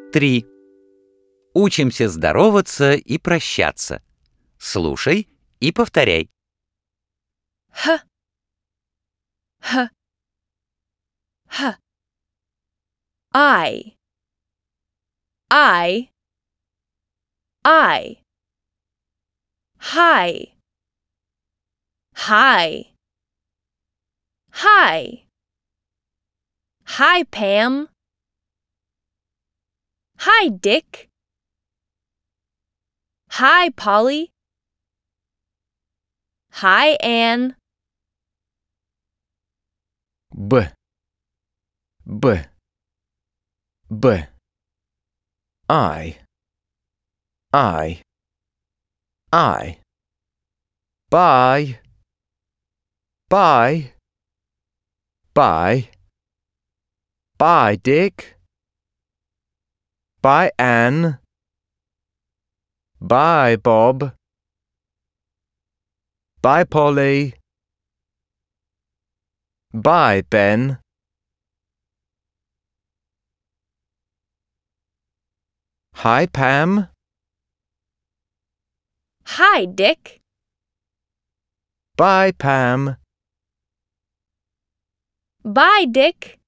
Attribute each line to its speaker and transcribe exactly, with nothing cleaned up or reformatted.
Speaker 1: три. Учимся здороваться и прощаться. Слушай и повторяй.
Speaker 2: Х. Х. Х. I. I. I. Hi. Hi. Hi. Hi, Pam. Hi, Dick. Hi, Polly. Hi, Anne.
Speaker 3: Б. Б. Б. I. I. I. Bye. Bye. Bye. Bye, Dick. Bye, Anne. Bye, Bob. Bye, Polly. Bye, Ben. Hi, Pam.
Speaker 2: Hi, Dick.
Speaker 3: Bye, Pam.
Speaker 2: Bye, Dick.